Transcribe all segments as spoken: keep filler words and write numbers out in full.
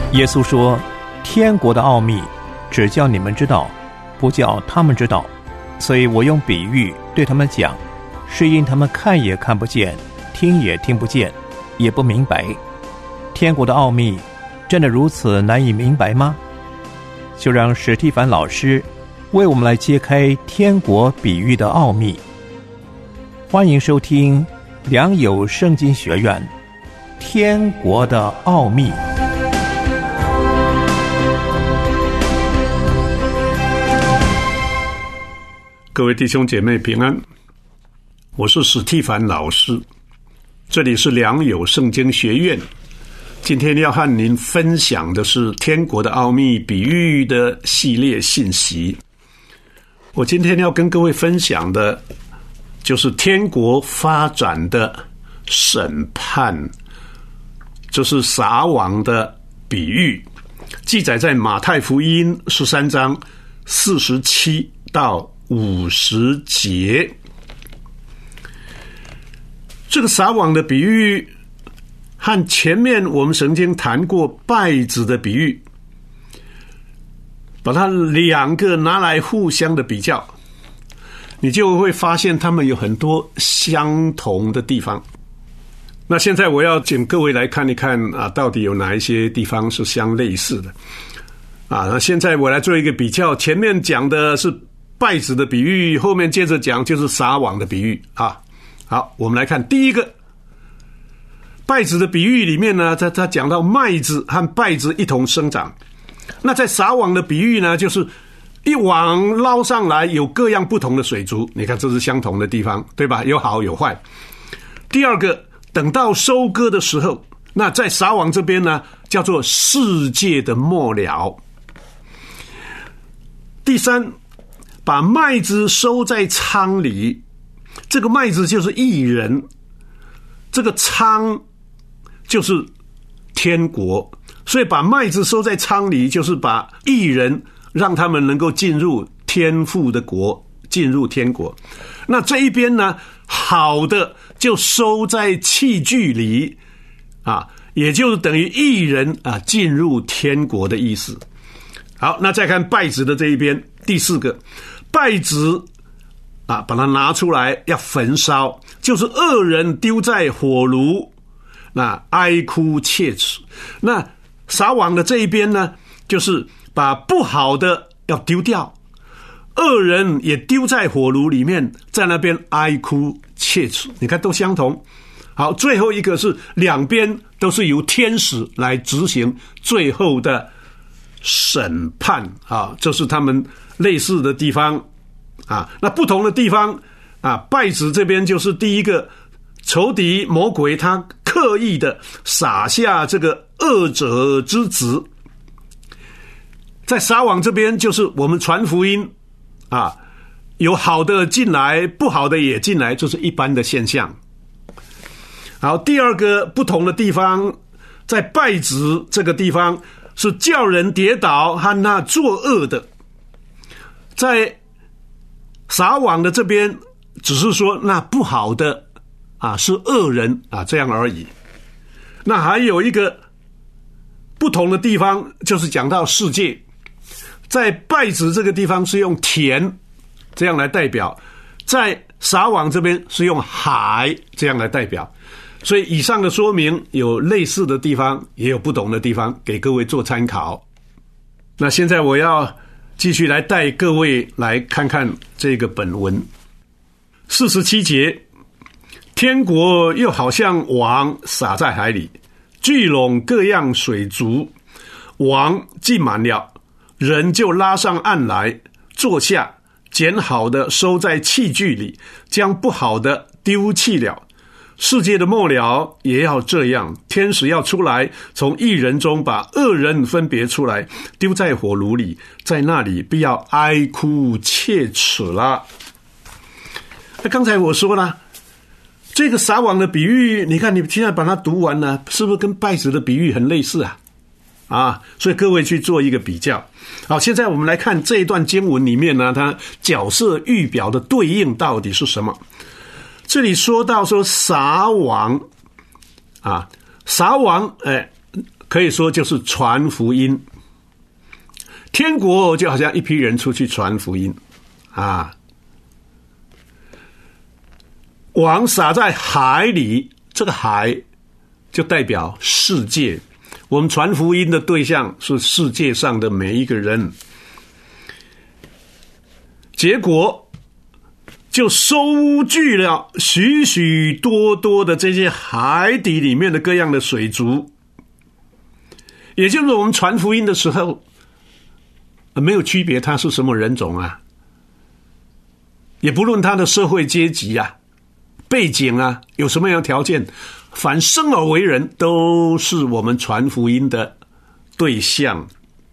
耶稣说，天国的奥秘只叫你们知道，不叫他们知道，所以我用比喻对他们讲，是因他们看也看不见，听也听不见，也不明白。天国的奥秘真的如此难以明白吗？就让史蒂凡老师为我们来揭开天国比喻的奥秘。欢迎收听良友圣经学院天国的奥秘。 各位弟兄姐妹平安，我是史蒂凡老师，这里是良友圣经学院。今天要和您分享的是天国的奥秘比喻的系列信息。我今天要跟各位分享的就是天国发展的审判，这是撒网的比喻，记载在马太福音十三章四十七到五十节。这个撒网的比喻和前面我们曾经谈过稗子的比喻，把它两个拿来互相的比较，你就会发现它们有很多相同的地方。那现在我要请各位来看一看啊，到底有哪一些地方是相类似的啊？那现在我来做一个比较，前面讲的是稗子的比喻，后面接着讲就是撒网的比喻啊。好，我们来看第一个稗子的比喻里面呢，他他讲到麦子和稗子一同生长。那在撒网的比喻呢，就是一网捞上来有各样不同的水族，你看这是相同的地方，对吧？有好有坏。第二个，等到收割的时候，那在撒网这边呢，叫做世界的末了。第三，把麦子收在仓里，这个麦子就是义人，这个仓就是天国，所以把麦子收在仓里，就是把义人让他们能够进入天父的国，进入天国。那这一边呢，好的就收在器具里啊，也就是等于义人啊进入天国的意思。好，那再看稗子的这一边，第四个，稗子啊，把它拿出来要焚烧，就是恶人丢在火炉，那哀哭切齿。那撒网的这一边呢，就是把不好的要丢掉，恶人也丢在火炉里面，在那边哀哭切齿。你看都相同。好，最后一个是两边都是由天使来执行最后的审判啊，这是他们类似的地方啊。那不同的地方啊，稗子这边就是第一个，仇敌魔鬼他刻意的撒下这个恶者之子。在撒网这边就是我们传福音啊，有好的进来，不好的也进来，这是一般的现象。好，第二个不同的地方，在稗子这个地方是叫人跌倒和那作恶的，在撒网的这边只是说那不好的啊是恶人啊，这样而已。那还有一个不同的地方，就是讲到世界，在稗子这个地方是用田这样来代表，在撒网这边是用海这样来代表。所以以上的说明有类似的地方，也有不同的地方，给各位做参考。那现在我要继续来带各位来看看这个本文。四十七节，天国又好像网撒在海里，聚拢各样水族，网浸满了，人就拉上岸来，坐下，捡好的收在器具里，将不好的丢弃了。世界的末了也要这样，天使要出来，从义人中把恶人分别出来，丢在火炉里，在那里必要哀哭切齿了。那刚才我说了，这个撒网的比喻，你看你现在把它读完了，是不是跟稗子的比喻很类似啊？啊，所以各位去做一个比较。好，现在我们来看这一段经文里面呢，它角色预表的对应到底是什么？这里说到说撒网啊，撒网，哎， 可以说就是传福音。天国就好像一批人出去传福音啊，网撒在海里，这个海就代表世界，我们传福音的对象是世界上的每一个人，结果就收聚了许许多多的这些海底里面的各样的水族，也就是我们传福音的时候没有区别他是什么人种啊，也不论他的社会阶级啊、背景啊，有什么样的条件，凡生而为人都是我们传福音的对象。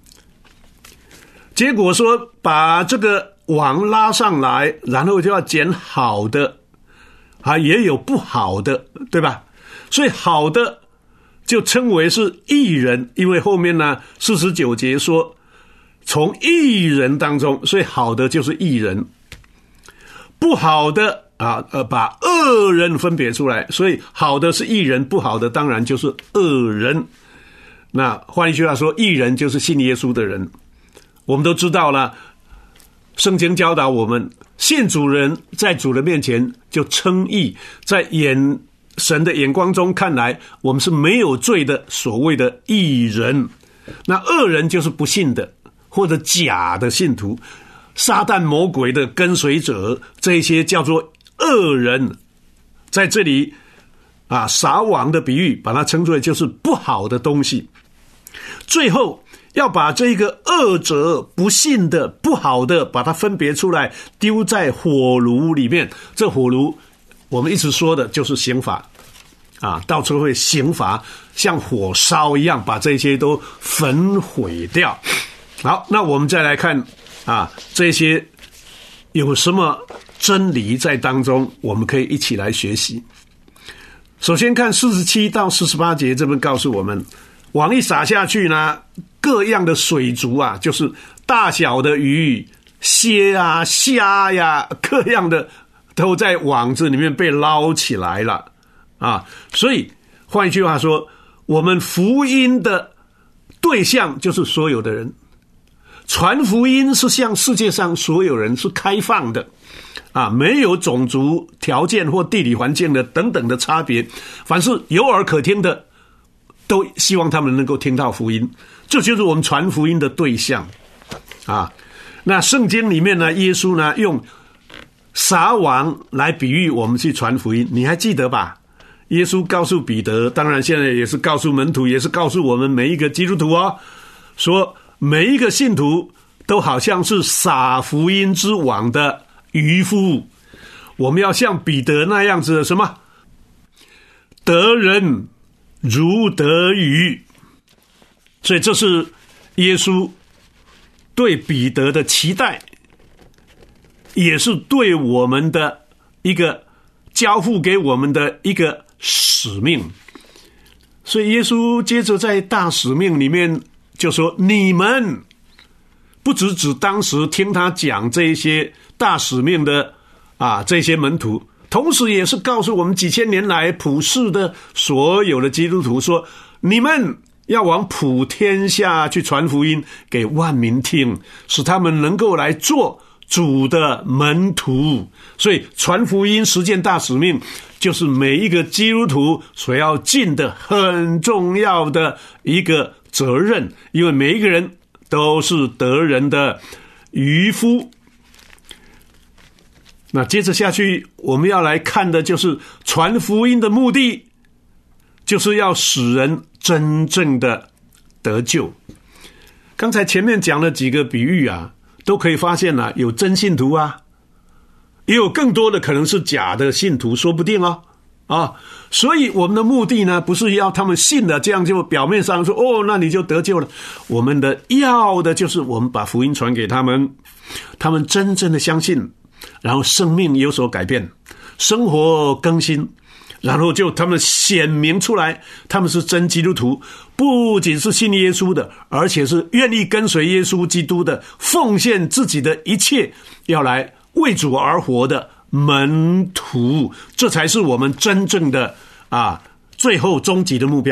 结果说把这个网拉上来，然后就要捡好的啊，也有不好的，对吧？所以好的就称为是义人，因为后面呢四十九节说从义人当中，所以好的就是义人，不好的啊，呃，把恶人分别出来，所以好的是义人，不好的当然就是恶人。那换一句话说，义人就是信耶稣的人。我们都知道了，圣经教导我们，信主人在主的面前就称义，在眼神的眼光中看来，我们是没有罪的，所谓的义人。那恶人就是不信的，或者假的信徒，撒旦魔鬼的跟随者，这些叫做恶人。在这里啊，撒网的比喻把它称作就是不好的东西。最后要把这个恶者、不信的、不好的把它分别出来，丢在火炉里面。这火炉我们一直说的就是刑罚啊，到时候会刑罚像火烧一样把这些都焚毁掉。好，那我们再来看啊，这些有什么真理在当中，我们可以一起来学习。首先看四十七到四十八节，这边告诉我们，网一撒下去呢，各样的水族啊，就是大小的鱼、蝎啊、虾呀，各样的都在网子里面被捞起来了啊。所以换一句话说，我们福音的对象就是所有的人，传福音是向世界上所有人，是开放的啊，没有种族条件或地理环境的等等的差别，凡是有耳可听的都希望他们能够听到福音，这就是我们传福音的对象啊。那圣经里面呢，耶稣呢用撒网来比喻我们去传福音，你还记得吧？耶稣告诉彼得，当然现在也是告诉门徒，也是告诉我们每一个基督徒哦，说每一个信徒都好像是撒福音之网的渔夫，我们要像彼得那样子的什么？得人如得鱼。所以这是耶稣对彼得的期待，也是对我们的一个交付给我们的一个使命。所以耶稣接着在大使命里面就说，你们不只指当时听他讲这些大使命的啊这些门徒，同时也是告诉我们几千年来普世的所有的基督徒说，你们要往普天下去传福音给万民听，使他们能够来做主的门徒。所以传福音实践大使命就是每一个基督徒所要尽的很重要的一个责任，因为每一个人都是得人的渔夫。那接着下去我们要来看的就是传福音的目的，就是要使人真正的得救。刚才前面讲了几个比喻啊，都可以发现啊，有真信徒啊，也有更多的可能是假的信徒，说不定哦啊，所以我们的目的呢，不是要他们信了，这样就表面上说哦，那你就得救了。我们的要的就是我们把福音传给他们，他们真正的相信，然后生命有所改变，生活更新，然后就他们显明出来，他们是真基督徒，不仅是信耶稣的，而且是愿意跟随耶稣基督的，奉献自己的一切，要来为主而活的门徒。这才是我们真正的啊，最后终极的目标。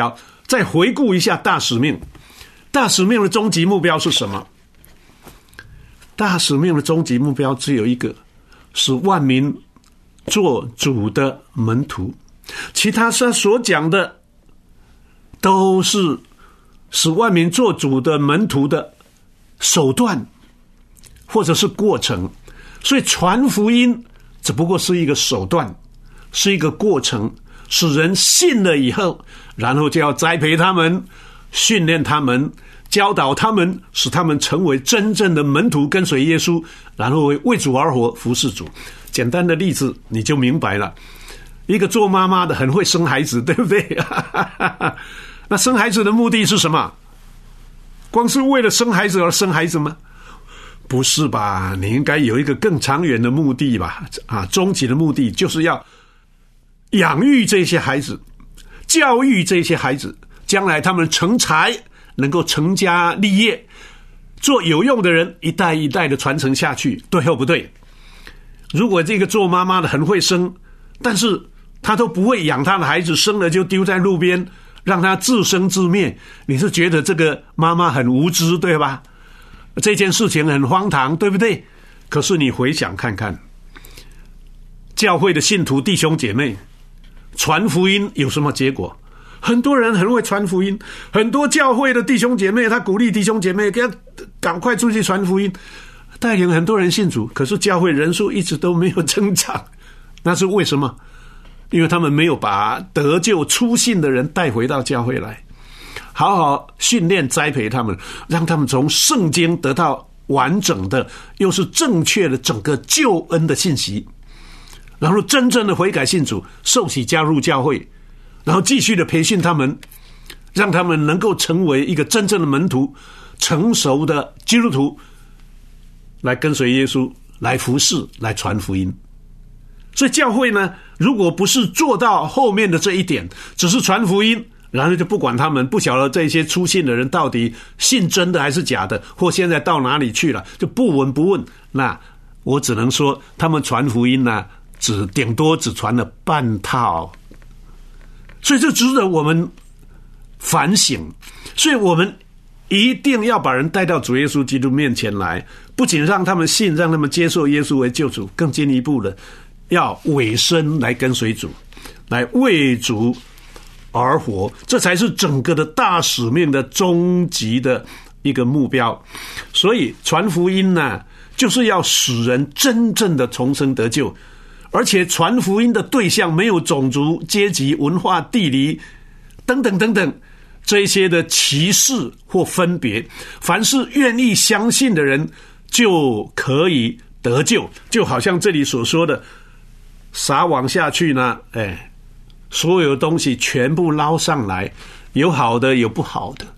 再回顾一下大使命。大使命的终极目标是什么？大使命的终极目标只有一个，使万民做主的门徒。其他他所讲的都是使万民做主的门徒的手段或者是过程。所以传福音只不过是一个手段，是一个过程，使人信了以后，然后就要栽培他们，训练他们，教导他们，使他们成为真正的门徒，跟随耶稣，然后为主而活，服侍主。简单的例子你就明白了。一个做妈妈的很会生孩子，对不对？那生孩子的目的是什么？光是为了生孩子而生孩子吗？不是吧，你应该有一个更长远的目的吧。啊，终极的目的就是要养育这些孩子，教育这些孩子，将来他们成才，能够成家立业，做有用的人，一代一代的传承下去，对或不对？如果这个做妈妈的很会生，但是他都不会养他的孩子，生了就丢在路边，让他自生自灭，你是觉得这个妈妈很无知，对吧？这件事情很荒唐，对不对？可是你回想看看，教会的信徒弟兄姐妹传福音有什么结果？很多人很会传福音，很多教会的弟兄姐妹他鼓励弟兄姐妹给他赶快出去传福音，带领很多人信主，可是教会人数一直都没有增长。那是为什么？因为他们没有把得救初信的人带回到教会来，好好训练栽培他们，让他们从圣经得到完整的又是正确的整个救恩的信息，然后真正的悔改信主，受洗加入教会，然后继续的培训他们，让他们能够成为一个真正的门徒，成熟的基督徒，来跟随耶稣，来服侍，来传福音。所以教会呢，如果不是做到后面的这一点，只是传福音，然后就不管他们，不晓得这些初信的人到底信真的还是假的，或现在到哪里去了，就不闻不问，那我只能说他们传福音呢，只顶多只传了半套。所以这值得我们反省。所以我们一定要把人带到主耶稣基督面前来，不仅让他们信，让他们接受耶稣为救主，更进一步的要委身来跟随主，来为主而活，这才是整个的大使命的终极的一个目标。所以传福音呢，就是要使人真正的重生得救，而且传福音的对象没有种族、阶级、文化、地理等等等等这些的歧视或分别，凡是愿意相信的人就可以得救。就好像这里所说的，撒网下去呢，哎，所有东西全部捞上来，有好的有不好的，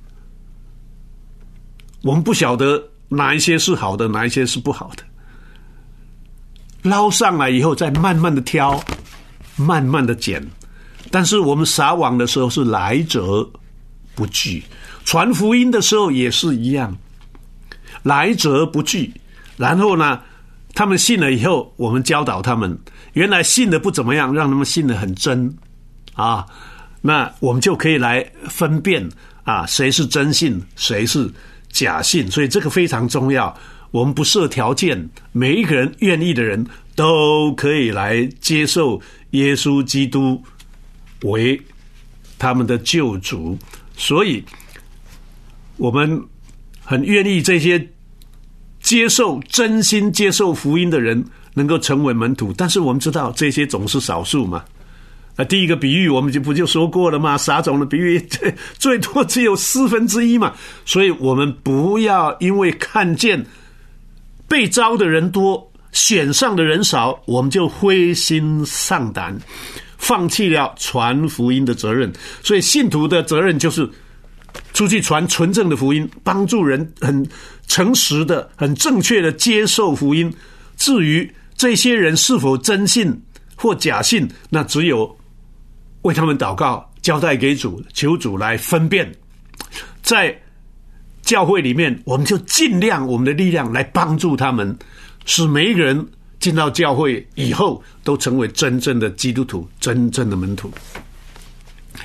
我们不晓得哪一些是好的，哪一些是不好的，捞上来以后再慢慢的挑，慢慢的捡。但是我们撒网的时候是来者不拒，传福音的时候也是一样，来者不拒。然后呢，他们信了以后，我们教导他们，原来信的不怎么样，让他们信的很真啊，那我们就可以来分辨啊，谁是真信，谁是假信。所以这个非常重要，我们不设条件，每一个人愿意的人都可以来接受耶稣基督为他们的救主。所以我们很愿意这些接受真心接受福音的人能够成为门徒，但是我们知道这些总是少数嘛。啊，第一个比喻我们就不就说过了吗？撒种的比喻最多只有四分之一嘛。所以我们不要因为看见被招的人多，选上的人少，我们就灰心丧胆，放弃了传福音的责任。所以信徒的责任就是出去传纯正的福音，帮助人很诚实的、很正确的接受福音。至于这些人是否真信或假信，那只有为他们祷告，交代给主，求主来分辨。在教会里面，我们就尽量我们的力量来帮助他们，使每一个人进到教会以后都成为真正的基督徒，真正的门徒。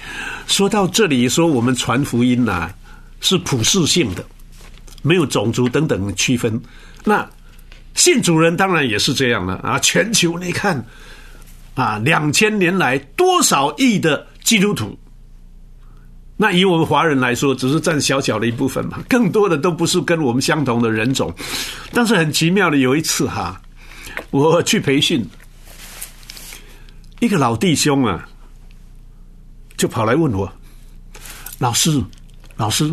说到这里，说我们传福音呐、啊，是普世性的，没有种族等等区分。那信主人当然也是这样了啊！全球你看啊，两千年来多少亿的基督徒，那以我们华人来说，只是占小小的一部分嘛，更多的都不是跟我们相同的人种。但是很奇妙的，有一次哈，我去培训，一个老弟兄啊，就跑来问我，老师，老师，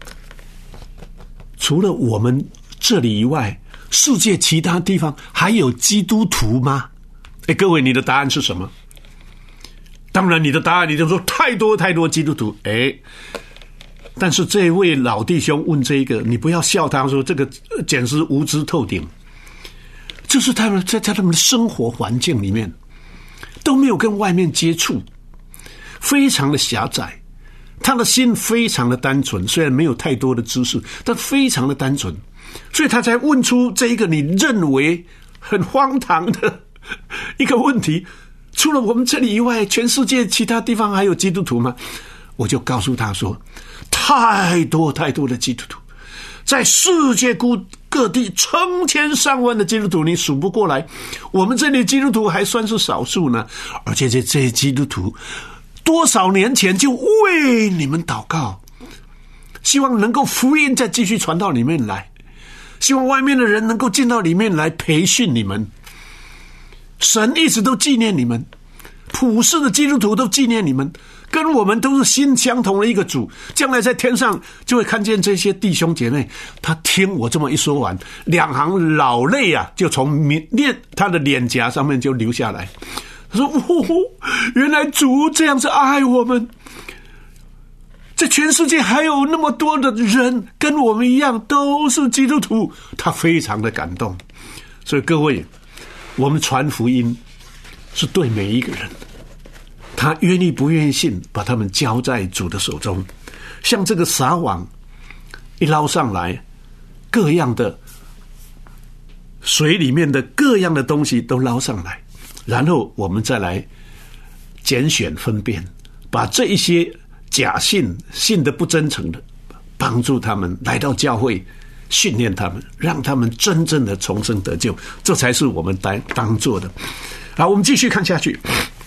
除了我们这里以外，世界其他地方还有基督徒吗？哎，各位，你的答案是什么？当然，你的答案你就说太多太多基督徒。哎，但是这位老弟兄问这个，你不要笑他说这个简直无知透顶。就是他们在在他们的生活环境里面都没有跟外面接触，非常的狭窄。他的心非常的单纯，虽然没有太多的知识，但非常的单纯，所以他才问出这一个你认为很荒唐的一个问题：除了我们这里以外，全世界其他地方还有基督徒吗？我就告诉他说，太多太多的基督徒，在世界各地成千上万的基督徒，你数不过来。我们这里基督徒还算是少数呢，而且这这些基督徒多少年前就为你们祷告，希望能够福音再继续传到里面来，希望外面的人能够进到里面来培训你们。神一直都纪念你们，普世的基督徒都纪念你们，跟我们都是心相同的一个主。将来在天上就会看见这些弟兄姐妹，他听我这么一说完，两行老泪啊，就从脸他的脸颊上面就流下来。他说：哦，原来主这样子爱我们，在全世界还有那么多的人跟我们一样都是基督徒，他非常的感动。所以各位，我们传福音是对每一个人，他愿意不愿意信，把他们交在主的手中。像这个撒网一捞上来，各样的水里面的各样的东西都捞上来，然后我们再来拣选分辨，把这一些假信信的不真诚的，帮助他们来到教会，训练他们，让他们真正的重生得救，这才是我们当当做的。好，我们继续看下去，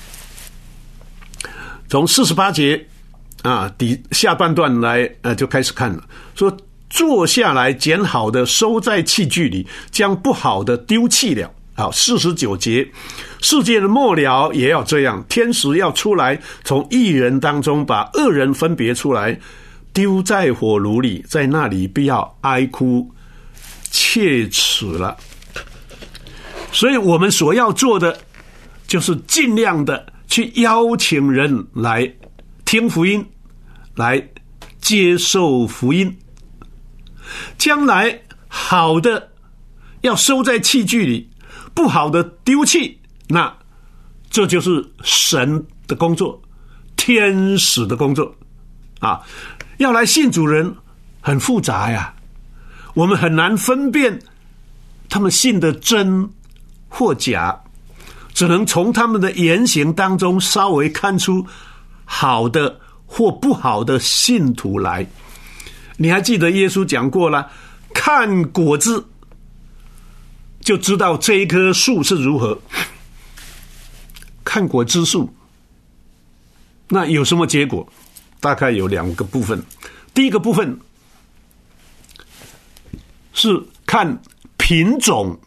从四十八节啊底下半段来呃就开始看了，说坐下来捡好的收在器具里，将不好的丢弃了。好，四十九节，世界的末了也要这样，天使要出来，从义人当中把恶人分别出来，丢在火炉里，在那里必要哀哭切齿了。所以我们所要做的就是尽量的去邀请人来听福音，来接受福音。将来好的要收在器具里，不好的丢弃，那这就是神的工作，天使的工作啊！要来信主人很复杂呀，我们很难分辨他们信的真或假，只能从他们的言行当中稍微看出好的或不好的信徒来。你还记得耶稣讲过了，看果子就知道这一棵树是如何。看果子树，那有什么结果？大概有两个部分。第一个部分是看品种，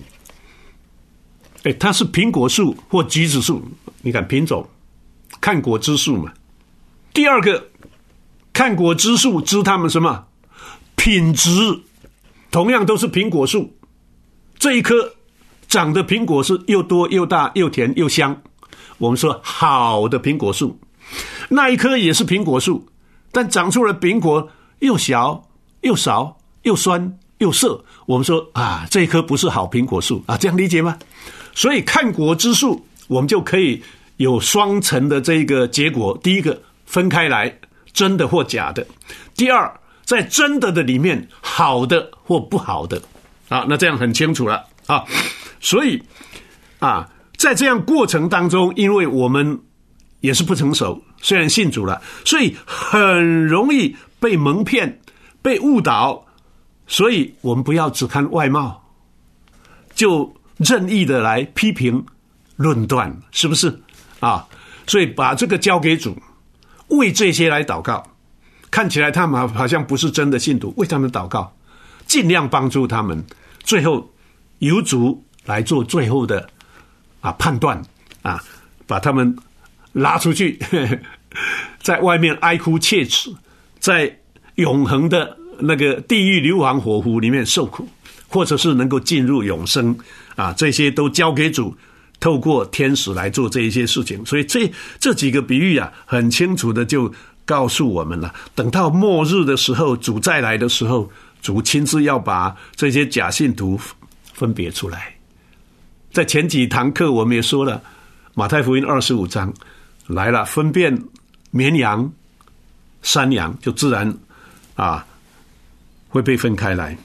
哎，它是苹果树或橘子树，你看品种，看果子树嘛。第二个，看果子树知它们什么品质，同样都是苹果树，这一棵长的苹果是又多又大又甜又香，我们说好的苹果树。那一棵也是苹果树，但长出了苹果又小又少又酸又涩，我们说啊，这一棵不是好苹果树啊，这样理解吗？所以看果子树，我们就可以有双层的这个结果。第一个分开来，真的或假的；第二，在真的的里面，好的或不好的啊，那这样很清楚了啊。所以啊，在这样过程当中，因为我们也是不成熟， 虽然信主了，所以很容易被蒙骗、被误导。所以我们不要只看外貌，就任意的来批评、论断，是不是啊？所以把这个交给主，为这些来祷告。看起来他们好像不是真的信徒，为他们祷告，尽量帮助他们，最后由主来做最后的啊判断啊，把他们拉出去，呵呵在外面哀哭切齿，在永恒的那个地狱硫磺火湖里面受苦，或者是能够进入永生啊，这些都交给主，透过天使来做这一些事情。所以这这几个比喻啊，很清楚的就告诉我们了，等到末日的时候，主再来的时候，主亲自要把这些假信徒分别出来。在前几堂课我们也说了，马太福音二十五章来了，分辨绵羊山羊就自然啊会被分开来。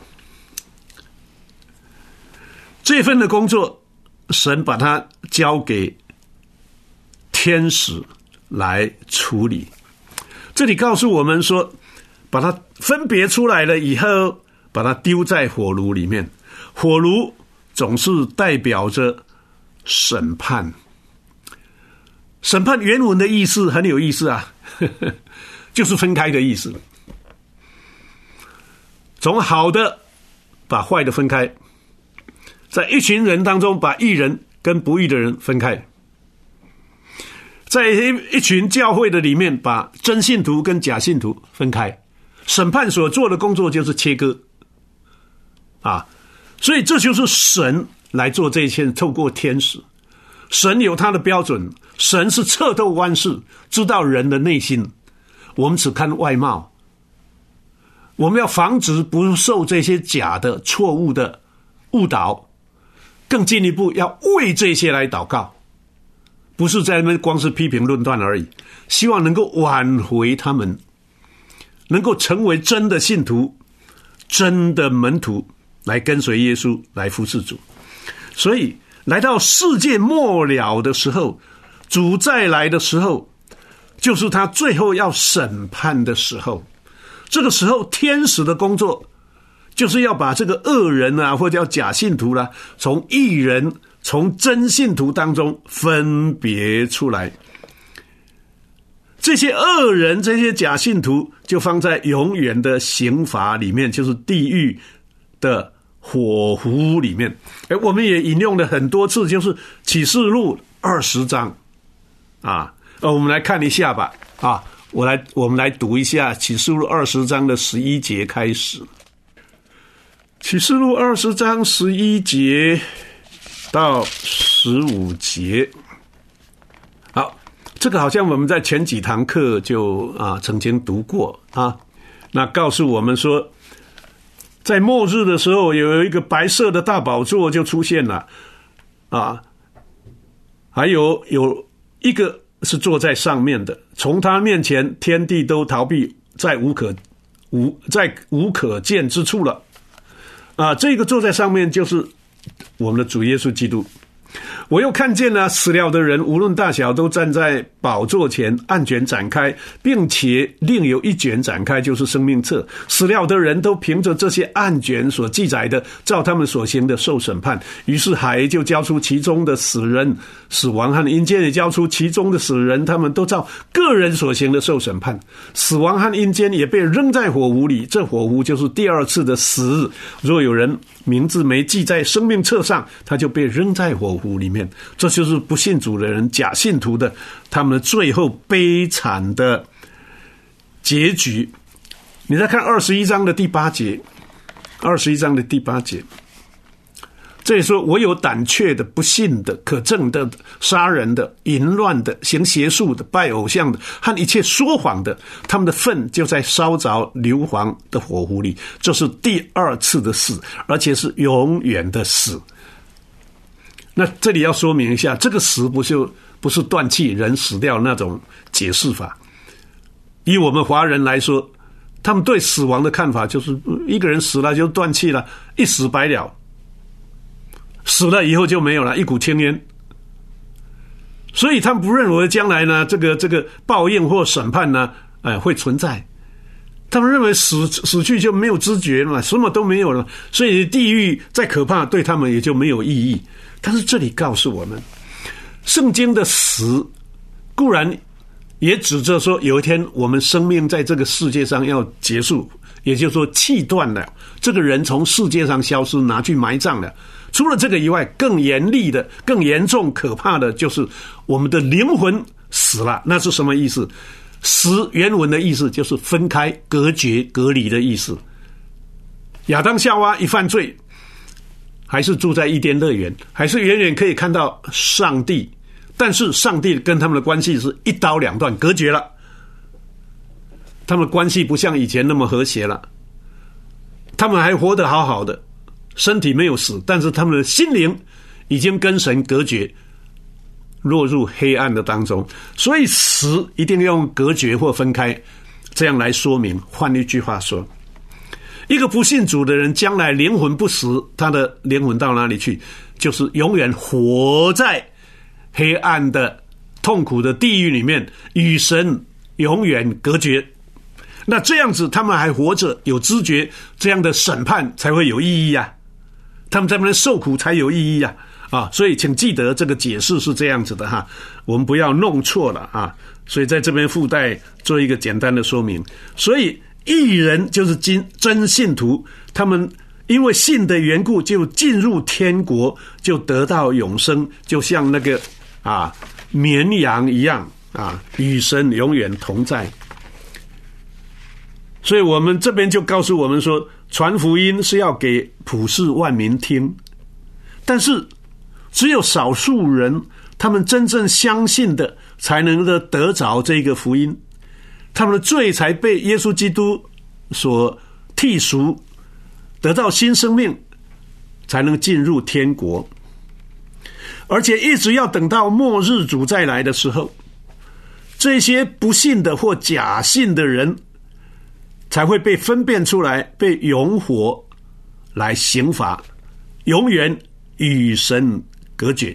这份的工作神把它交给天使来处理。这里告诉我们说，把它分别出来了以后，把它丢在火炉里面。火炉总是代表着审判。审判原文的意思很有意思啊，呵呵，就是分开的意思。从好的把坏的分开，在一群人当中把义人跟不义的人分开，在一群教会的里面把真信徒跟假信徒分开。审判所做的工作就是切割啊，所以这就是神来做这一切，透过天使。神有他的标准，神是彻透万事，知道人的内心，我们只看外貌。我们要防止不受这些假的错误的误导，更进一步要为这些来祷告，不是在那边光是批评论断而已，希望能够挽回他们，能够成为真的信徒，真的门徒，来跟随耶稣，来服侍主。所以来到世界末了的时候，主再来的时候，就是他最后要审判的时候。这个时候天使的工作就是要把这个恶人啊，或者叫假信徒啦、啊，从义人从真信徒当中分别出来。这些恶人，这些假信徒就放在永远的刑罚里面，就是地狱的火湖里面。诶，我们也引用了很多次，就是启示录二十章啊，呃，我们来看一下吧。啊，我来，我们来读一下启示录二十章的十一节开始。启示录二十章十一节到十五节。好，这个好像我们在前几堂课就啊曾经读过啊。那告诉我们说，在末日的时候，有一个白色的大宝座就出现了啊，还有有一个是坐在上面的，从他面前天地都逃避，在无可无在无可见之处了啊！这个坐在上面就是我们的主耶稣基督。我又看见了死了的人，无论大小，都站在宝座前，案卷展开，并且另有一卷展开，就是生命册。死了的人都凭着这些案卷所记载的，照他们所行的受审判。于是海就交出其中的死人，死亡和阴间也交出其中的死人，他们都照个人所行的受审判。死亡和阴间也被扔在火湖里，这火湖就是第二次的死。若有人名字没记在生命册上，他就被扔在火湖里面。这就是不信主的人，假信徒的他们最后悲惨的结局。你再看二十一章的第八节，二十一章的第八节，这里说，我有胆怯的、不信的、可憎的、杀人的、淫乱的、行邪术的、拜偶像的和一切说谎的，他们的粪就在烧着硫磺的火湖里。这是第二次的死，而且是永远的死。那这里要说明一下，这个死不就不是断气人死掉那种解释法。以我们华人来说，他们对死亡的看法就是一个人死了就断气了，一死百了，死了以后就没有了，一股青烟。 所以他们不认为将来呢，这个这个报应或审判呢，呃，会存在。他们认为死死去就没有知觉了嘛，什么都没有了，所以地狱再可怕，对他们也就没有意义。但是这里告诉我们，圣经的死固然也指着说，有一天我们生命在这个世界上要结束，也就是说气断了，这个人从世界上消失，拿去埋葬了。除了这个以外，更严厉的、更严重、可怕的就是我们的灵魂死了。那是什么意思？死原文的意思就是分开、隔绝、隔离的意思。亚当夏娃一犯罪，还是住在伊甸乐园，还是远远可以看到上帝，但是上帝跟他们的关系是一刀两断，隔绝了。他们的关系不像以前那么和谐了，他们还活得好好的，身体没有死，但是他们的心灵已经跟神隔绝，落入黑暗的当中。所以死一定要用隔绝或分开，这样来说明。换一句话说，一个不信主的人将来灵魂不死，他的灵魂到哪里去？就是永远活在黑暗的痛苦的地狱里面，与神永远隔绝。那这样子他们还活着，有知觉，这样的审判才会有意义啊，他们在那边受苦才有意义啊。啊，所以请记得这个解释是这样子的哈，我们不要弄错了啊。所以在这边附带做一个简单的说明。所以义人就是真信徒，他们因为信的缘故就进入天国，就得到永生，就像那个啊绵羊一样啊，与神永远同在。所以我们这边就告诉我们说，传福音是要给普世万民听，但是只有少数人，他们真正相信的，才能够得着这个福音，他们的罪才被耶稣基督所剔除，得到新生命，才能进入天国。而且一直要等到末日主再来的时候，这些不信的或假信的人才会被分辨出来，被永火来刑罚，永远与神隔绝。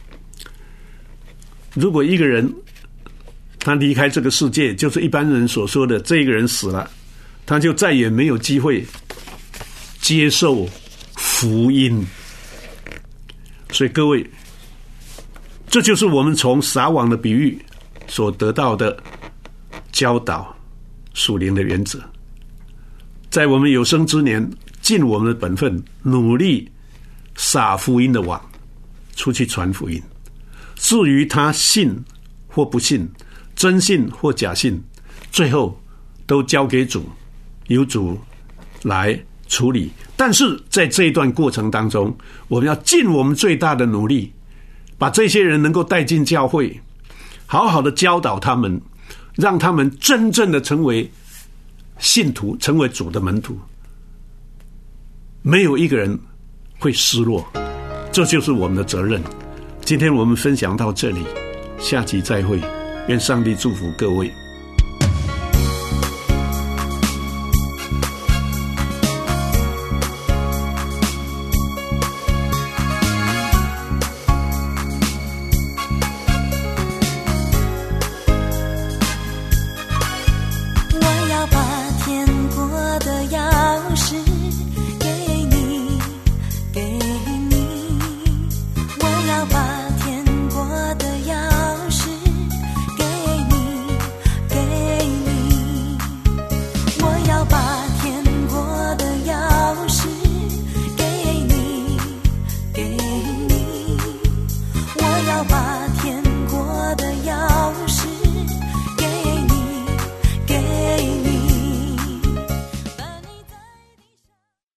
如果一个人他离开这个世界，就是一般人所说的这个人死了，他就再也没有机会接受福音。所以各位，这就是我们从撒网的比喻所得到的教导属灵的原则。在我们有生之年，尽我们的本分，努力撒福音的网，出去传福音。至于他信或不信，真信或假信，最后都交给主，由主来处理。但是在这一段过程当中，我们要尽我们最大的努力，把这些人能够带进教会，好好的教导他们，让他们真正的成为信徒，成为主的门徒。没有一个人会失落，这就是我们的责任。今天我们分享到这里，下集再会，愿上帝祝福各位。